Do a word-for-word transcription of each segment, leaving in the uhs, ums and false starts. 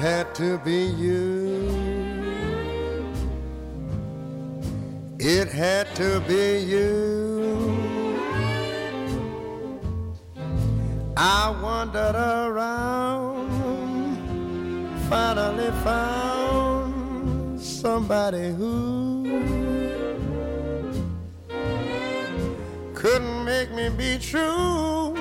had to be you. It had to be you. I wandered around, finally found somebody who couldn't make me be true.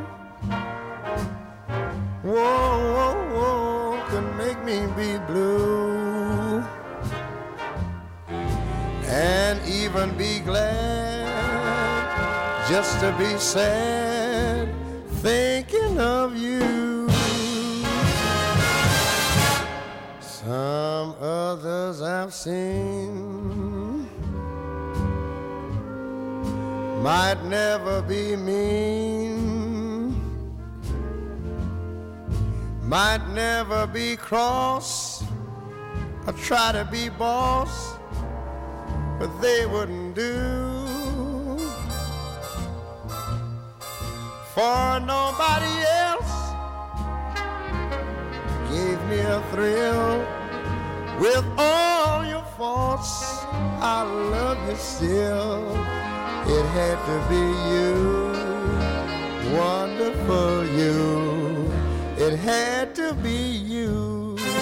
Whoa, whoa, whoa, couldn't make me be blue. And even be glad just to be sad thinking of you. Some others I've seen might never be mean, might never be cross or try to be boss, but they wouldn't do. For nobody else gave me a thrill. With all your faults, I love you still. It had to be you, wonderful you. It had to be you.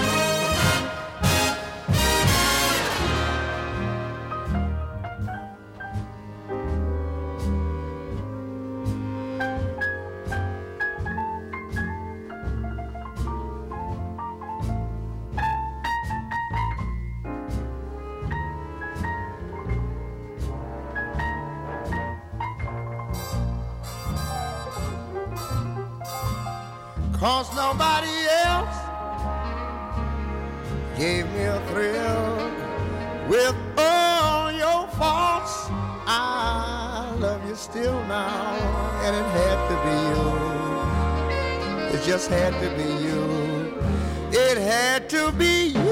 Cause nobody else gave me a thrill. With all your faults, I love you still now. And it had to be you. It just had to be you. It had to be you.